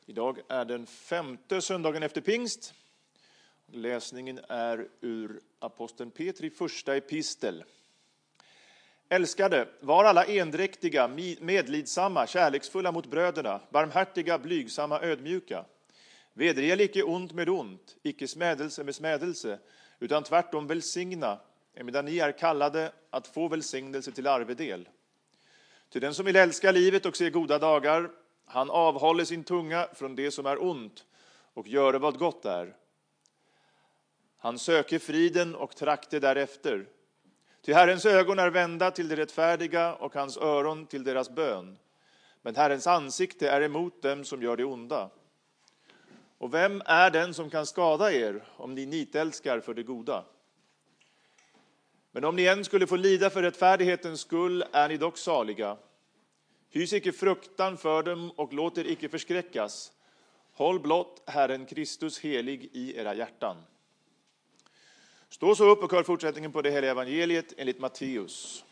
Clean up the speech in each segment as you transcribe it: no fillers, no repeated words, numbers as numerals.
Idag är den 5:e söndagen efter pingst. Läsningen är ur aposteln Petri första epistel. Älskade, var alla endräktiga, medlidsamma, kärleksfulla mot bröderna, barmhärtiga, blygsamma, ödmjuka. Vedergäll icke ont med ont, icke smädelse med smädelse, utan tvärtom välsigna, emedan ni är kallade att få välsignelse till arvedel. Till den som vill älska livet och se goda dagar, han avhåller sin tunga från det som är ont och gör vad gott är. Han söker friden och trakter därefter. Till Herrens ögon är vända till det rättfärdiga och hans öron till deras bön. Men Herrens ansikte är emot dem som gör det onda. Och vem är den som kan skada er om ni nitälskar för det goda? Men om ni än skulle få lida för rättfärdighetens skull är ni dock saliga. Hys icke fruktan för dem och låt er icke förskräckas. Håll blott Herren Kristus helig i era hjärtan. Stå så upp och hör fortsättningen på det heliga evangeliet enligt Matteus.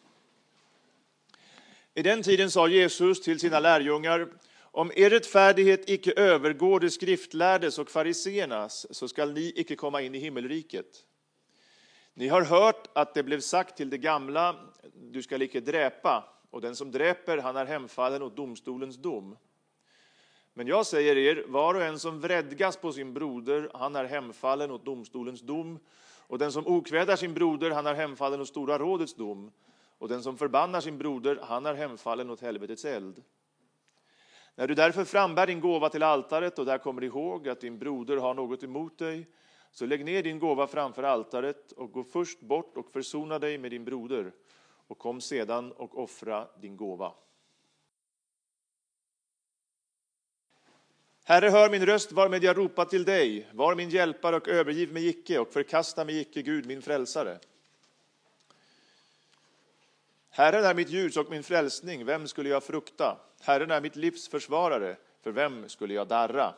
I den tiden sa Jesus till sina lärjungar: om er rättfärdighet icke övergår de skriftlärdes och fariseernas, så skall ni icke komma in i himmelriket. Ni har hört att det blev sagt till det gamla: du skall icke dräpa, och den som dräper, han är hemfallen åt domstolens dom. Men jag säger er, var och en som vredgas på sin broder, han är hemfallen åt domstolens dom. Och den som okvädar sin broder, han är hemfallen åt stora rådets dom. Och den som förbannar sin broder, han är hemfallen åt helvetets eld. När du därför frambär din gåva till altaret och där kommer ihåg att din broder har något emot dig, så lägg ner din gåva framför altaret och gå först bort och försona dig med din broder. Och kom sedan och offra din gåva. Herre, hör min röst varmed jag ropar till dig. Var min hjälpare och övergiv mig icke och förkasta mig icke, Gud, min frälsare. Herren är mitt ljus och min frälsning, vem skulle jag frukta? Herren är mitt livs försvarare, för vem skulle jag darra?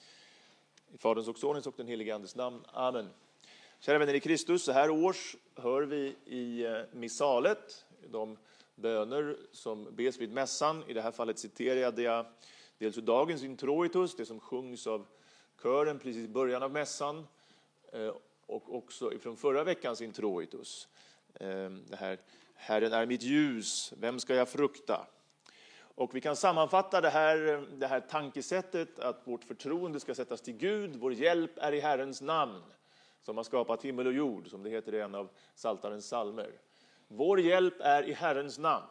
I Faderns och Sonens och den helige Andes namn. Amen. Kära vänner i Kristus, så här års hör vi i missalet de böner som bes vid mässan. I det här fallet citerade jag dels ur dagens introitus, det som sjungs av kören precis i början av mässan, och också ifrån förra veckans introitus. Det här: Herren är mitt ljus, vem ska jag frukta? Och vi kan sammanfatta det här tankesättet att vårt förtroende ska sättas till Gud. Vår hjälp är i Herrens namn, som har skapat himmel och jord, som det heter i en av Psaltarens psalmer. Vår hjälp är i Herrens namn.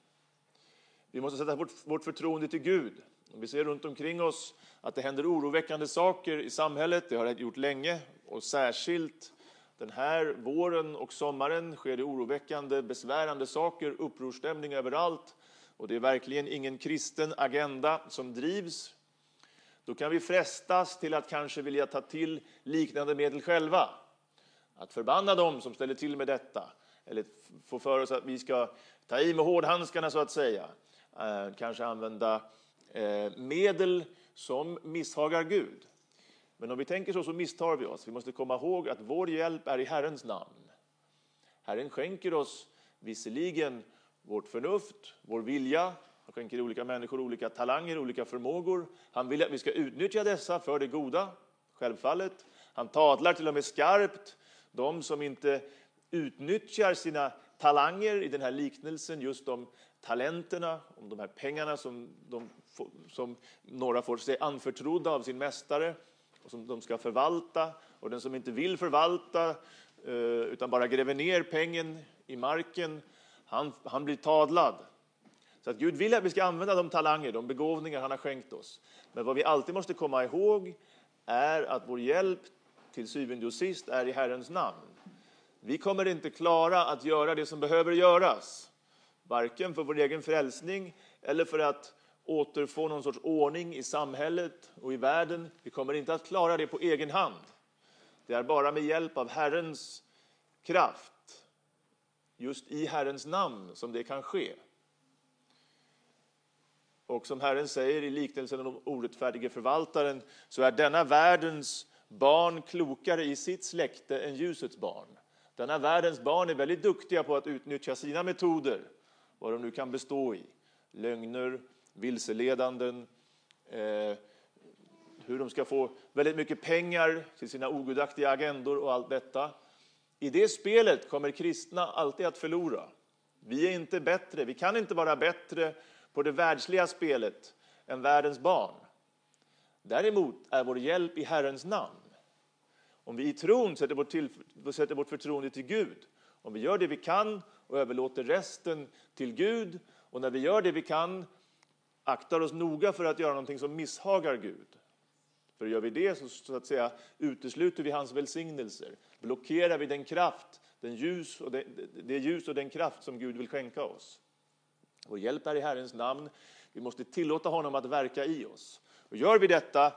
Vi måste sätta vårt förtroende till Gud. Vi ser runt omkring oss att det händer oroväckande saker i samhället. Det har det gjort länge, och särskilt den här våren och sommaren sker det oroväckande, besvärande saker, upprorstämning överallt. Och det är verkligen ingen kristen agenda som drivs. Då kan vi frestas till att kanske vilja ta till liknande medel själva. Att förbanna dem som ställer till med detta. Eller få för oss att vi ska ta i med hårdhandskarna, så att säga. Kanske använda medel som misshagar Gud. Men om vi tänker så misstar vi oss. Vi måste komma ihåg att vår hjälp är i Herrens namn. Herren skänker oss visserligen vårt förnuft, vår vilja. Han skänker olika människor olika talanger, olika förmågor. Han vill att vi ska utnyttja dessa för det goda, självfallet. Han tadlar till och med skarpt de som inte utnyttjar sina talanger i den här liknelsen, just de talenterna, om de här pengarna som några får sig anförtrodda av sin mästare och som de ska förvalta. Och den som inte vill förvalta utan bara gräver ner pengen i marken, han blir tadlad. Så att Gud vill att vi ska använda de talanger, de begåvningar han har skänkt oss. Men vad vi alltid måste komma ihåg är att vår hjälp till syvende och sist är i Herrens namn. Vi kommer inte klara att göra det som behöver göras. Varken för vår egen frälsning eller för att återfå någon sorts ordning i samhället och i världen. Vi kommer inte att klara det på egen hand. Det är bara med hjälp av Herrens kraft, just i Herrens namn, som det kan ske. Och som Herren säger i liknelsen om orättfärdige förvaltaren, så är denna världens barn klokare i sitt släkte än ljusets barn. Denna världens barn är väldigt duktiga på att utnyttja sina metoder, vad de nu kan bestå i. Lögner, vilseledanden, hur de ska få väldigt mycket pengar till sina ogudaktiga agendor och allt detta. I det spelet kommer kristna alltid att förlora. Vi är inte bättre, vi kan inte vara bättre på det världsliga spelet än världens barn. Däremot är vår hjälp i Herrens namn. Om vi i tron sätter vårt förtroende till Gud, om vi gör det vi kan och överlåter resten till Gud, och när vi gör det vi kan aktar oss noga för att göra någonting som misshagar Gud. För gör vi det så att säga utesluter vi hans välsignelser. Blockerar vi den kraft, det ljus och den kraft som Gud vill skänka oss. Vår hjälp är i Herrens namn. Vi måste tillåta honom att verka i oss. Och gör vi detta,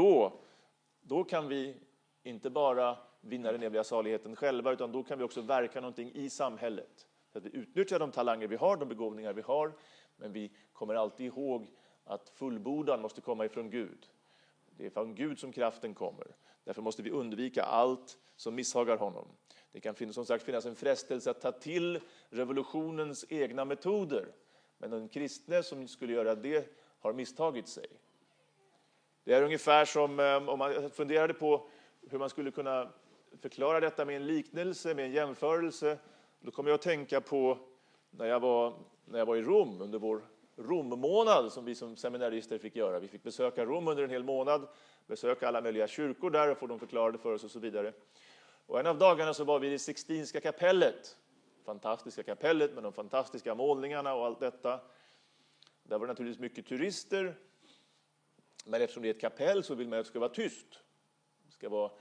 då kan vi inte bara vinna den eviga saligheten själva, utan då kan vi också verka någonting i samhället. Så att vi utnyttjar de talanger vi har, de begåvningar vi har, men vi kommer alltid ihåg att fullbordan måste komma ifrån Gud. Det är från Gud som kraften kommer. Därför måste vi undvika allt som misshagar honom. Det kan som sagt finnas en frestelse att ta till revolutionens egna metoder. Men en kristne som skulle göra det har misstagit sig. Det är ungefär som om man funderade på hur man skulle kunna förklara detta med en liknelse, med en jämförelse. Då kommer jag att tänka på när jag var i Rom under vår Rommånad som vi som seminarister fick göra. Vi fick besöka Rom under en hel månad, besöka alla möjliga kyrkor där och få dem förklarade för oss och så vidare. Och en av dagarna så var vi i det Sixtinska kapellet. Fantastiska kapellet med de fantastiska målningarna och allt detta. Där var det naturligtvis mycket turister. Men eftersom det är ett kapell så vill man att det ska vara tyst. Det ska vara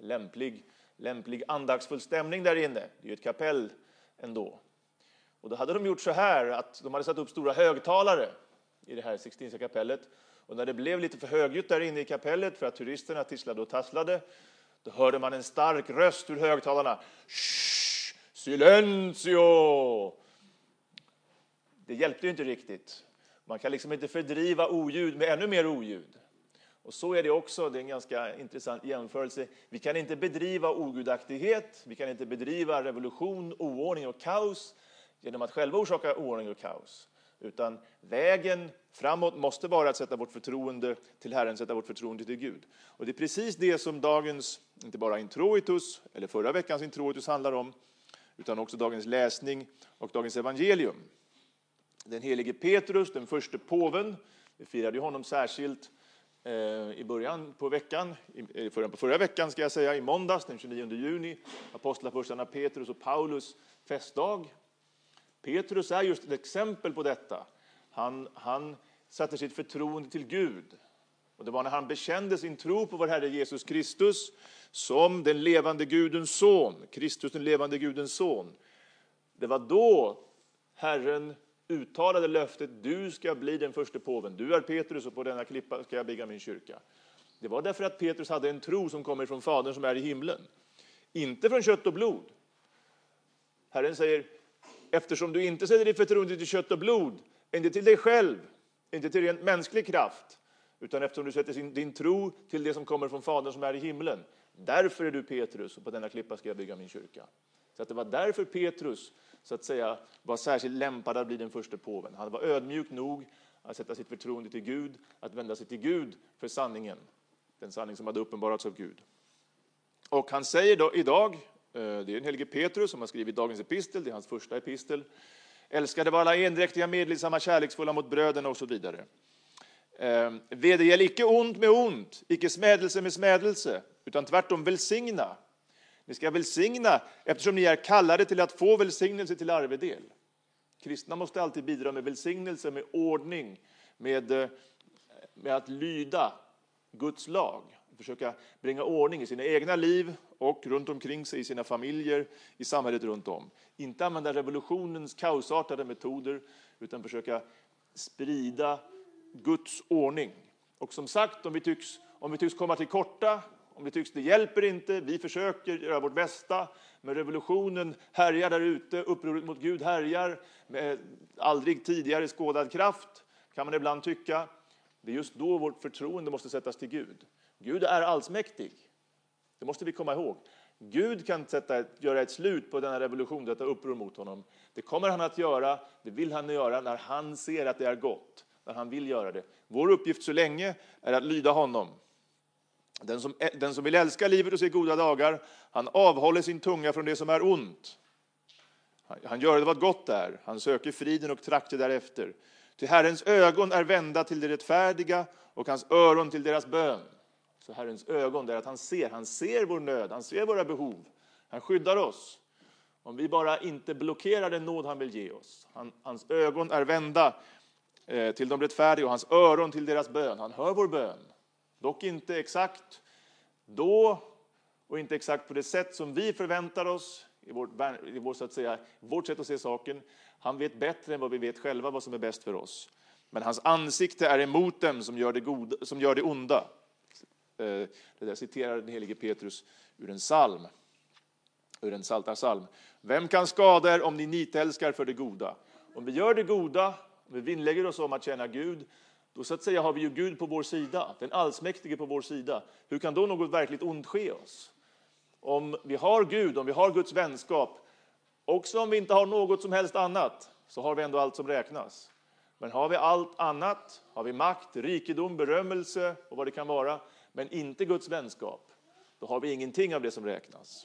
lämplig andaktsfull stämning där inne. Det är ju ett kapell ändå. Och då hade de gjort så här att de hade satt upp stora högtalare i det här Sixtinska kapellet. Och när det blev lite för högljutt där inne i kapellet för att turisterna tisslade och tasslade, då hörde man en stark röst ur högtalarna. Shh, silencio! Det hjälpte ju inte riktigt. Man kan liksom inte fördriva oljud med ännu mer oljud. Och så är det också, det är en ganska intressant jämförelse. Vi kan inte bedriva ogudaktighet, vi kan inte bedriva revolution, oordning och kaos genom att själva orsaka oordning och kaos. Utan vägen framåt måste vara att sätta vårt förtroende till Herren, sätta vårt förtroende till Gud. Och det är precis det som dagens, inte bara introitus, eller förra veckans introitus handlar om, utan också dagens läsning och dagens evangelium. Den helige Petrus, den första påven, vi firade ju honom särskilt i början på förra veckan ska jag säga, i måndags den 29 juni, apostlapussarna Petrus och Paulus festdag. Petrus är just ett exempel på detta. Han satte sitt förtroende till Gud. Och det var när han bekände sin tro på vår Herre Jesus Kristus som den levande Gudens son, Kristus den levande Gudens son. Det var då Herren uttalade löftet, du ska bli den första påven. Du är Petrus och på denna klippa ska jag bygga min kyrka. Det var därför att Petrus hade en tro som kommer från Fadern som är i himlen. Inte från kött och blod. Herren säger, eftersom du inte sätter ditt förtroende till kött och blod, inte till dig själv, inte till rent mänsklig kraft, utan eftersom du sätter din tro till det som kommer från Fadern som är i himlen. Därför är du Petrus och på denna klippa ska jag bygga min kyrka. Så att det var därför Petrus så att säga var särskilt lämpad att bli den första påven. Han var ödmjuk nog att sätta sitt förtroende till Gud, att vända sig till Gud för sanningen. Den sanning som hade uppenbarats av Gud. Och han säger då idag, det är en helige Petrus som har skrivit dagens epistel, det är hans första epistel. Älskade var alla endräktiga, medlidsamma, kärleksfulla mot bröderna och så vidare. Vedergäll icke ont med ont, icke smädelse med smädelse, utan tvärtom välsigna. Ni ska välsigna eftersom ni är kallade till att få välsignelse till arvedel. Kristna måste alltid bidra med välsignelse, med ordning, med att lyda Guds lag. Försöka bringa ordning i sina egna liv och runt omkring sig i sina familjer, i samhället runt om. Inte använda revolutionens kaosartade metoder utan försöka sprida Guds ordning. Och som sagt, om vi tycks komma till korta, om vi tycks det hjälper inte, vi försöker göra vårt bästa, men revolutionen härjar där ute, upproret mot Gud härjar med aldrig tidigare skådad kraft, kan man ibland tycka. Det är just då vårt förtroende måste sättas till Gud. Gud är allsmäktig. Det måste vi komma ihåg. Gud kan göra ett slut på denna revolution, detta uppror mot honom. Det kommer han att göra, det vill han göra när han ser att det är gott, när han vill göra det. Vår uppgift så länge är att lyda honom. Den som vill älska livet och se goda dagar, han avhåller sin tunga från det som är ont. Han gör det vad gott är. Han söker friden och traktar därefter. Till Herrens ögon är vända till det rättfärdiga och hans öron till deras bön. Så Herrens ögon är att han ser vår nöd, han ser våra behov. Han skyddar oss. Om vi bara inte blockerar den nåd han vill ge oss. Hans ögon är vända till de rättfärdiga och hans öron till deras bön. Han hör vår bön. Dock inte exakt då och inte exakt på det sätt som vi förväntar oss vårt sätt att se saken. Han vet bättre än vad vi vet själva vad som är bäst för oss. Men hans ansikte är emot dem som gör det onda. Det där citerar den helige Petrus ur en psalm. Ur en psaltarpsalm. Vem kan skada er om ni nitälskar för det goda? Om vi gör det goda, om vi vinnlägger oss om att tjäna Gud, då så att säga har vi ju Gud på vår sida, den allsmäktige på vår sida. Hur kan då något verkligt ont ske oss? Om vi har Gud, om vi har Guds vänskap, också om vi inte har något som helst annat, så har vi ändå allt som räknas. Men har vi allt annat, har vi makt, rikedom, berömmelse och vad det kan vara, men inte Guds vänskap, då har vi ingenting av det som räknas.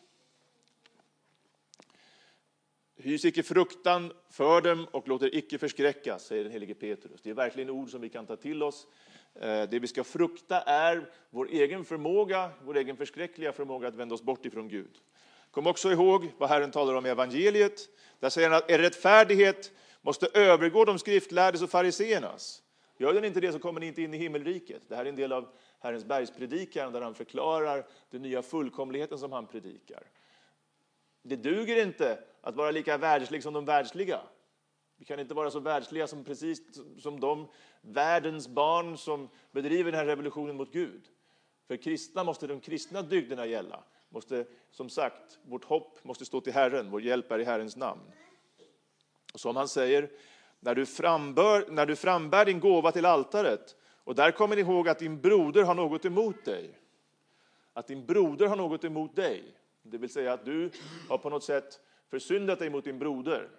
Hys icke fruktan för dem och låter icke förskräckas, säger den helige Petrus. Det är verkligen ord som vi kan ta till oss. Det vi ska frukta är vår egen förmåga, vår egen förskräckliga förmåga att vända oss bort ifrån Gud. Kom också ihåg vad Herren talar om i evangeliet. Där säger han att er rättfärdighet måste övergå de skriftlärdes och fariseernas. Gör den inte det så kommer ni inte in i himmelriket. Det här är en del av Herrens bergspredikan där han förklarar den nya fullkomligheten som han predikar. Det duger inte att vara lika världslig som de världsliga. Vi kan inte vara så världsliga som precis som de världens barn som bedriver den här revolutionen mot Gud. För kristna måste de kristna dygderna gälla. Som sagt, vårt hopp måste stå till Herren. Vår hjälp är i Herrens namn. Och som han säger, när du frambär din gåva till altaret och där kommer ni ihåg att din broder har något emot dig. Att din broder har något emot dig. Det vill säga att du har på något sätt försyndat dig mot din broder.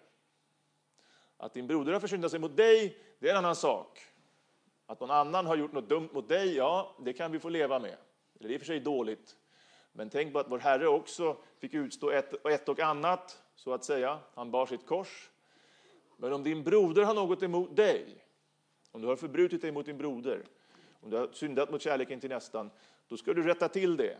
Att din broder har försyndat sig mot dig, det är en annan sak. Att någon annan har gjort något dumt mot dig, ja, det kan vi få leva med. Det är i och för sig dåligt. Men tänk på att vår Herre också fick utstå ett och annat, så att säga. Han bar sitt kors. Men om din broder har något emot dig, om du har förbrutit dig mot din broder, om du har syndat mot kärleken till nästan, då ska du rätta till det.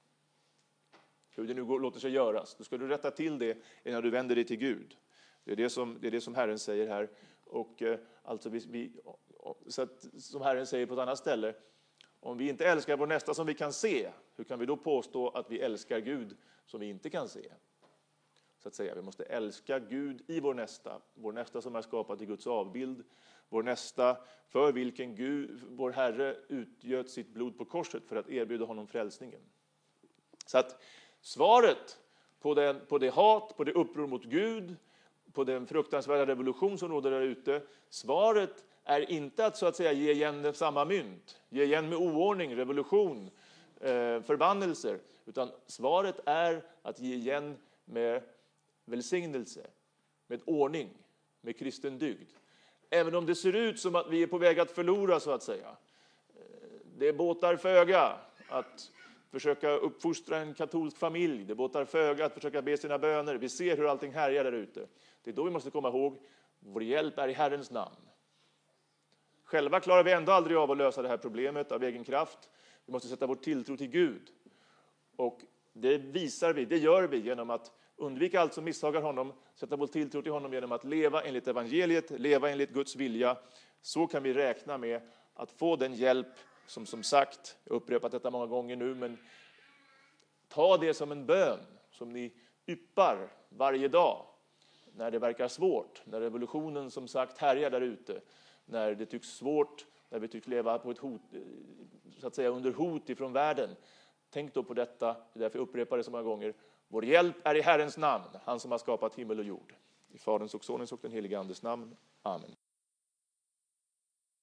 Hur det nu låter sig göras. Då ska du rätta till det innan du vänder dig till Gud. Det är det som Herren säger här. Och alltså så att, som Herren säger på ett annat ställe. Om vi inte älskar vår nästa som vi kan se. Hur kan vi då påstå att vi älskar Gud som vi inte kan se? Så att säga, vi måste älska Gud i vår nästa. Vår nästa som är skapad i Guds avbild. Vår nästa för vilken Gud, vår Herre utgöt sitt blod på korset för att erbjuda honom frälsningen. Så att svaret på det hat, på det uppror mot Gud, på den fruktansvärda revolution som råder där ute, svaret är inte att så att säga ge igen samma mynt, ge igen med oordning, revolution, förbannelser, utan svaret är att ge igen med välsignelse, med ordning, med kristen dygd. Även om det ser ut som att vi är på väg att förlora, så att säga. Det båtar föga att försöka uppfostra en katolsk familj. Det båtar föga att försöka be sina böner. Vi ser hur allting härjar där ute. Det är då vi måste komma ihåg, vår hjälp är i Herrens namn. Själva klarar vi ändå aldrig av att lösa det här problemet av egen kraft. Vi måste sätta vår tilltro till Gud. Och det gör vi genom att undvika allt som misshagar honom, sätta vår tilltro till honom genom att leva enligt evangeliet, leva enligt Guds vilja. Så kan vi räkna med att få den hjälp som sagt, jag har upprepat detta många gånger nu, men ta det som en bön som ni yppar varje dag när det verkar svårt, när revolutionen som sagt härjar där ute, när det tycks svårt, när vi tycks leva på ett hot, så att säga under hot ifrån världen. Tänk då på detta, det är därför jag upprepar det så många gånger. Vår hjälp är i Herrens namn, han som har skapat himmel och jord. I Faderns och Sonens och den helige Andes namn. Amen.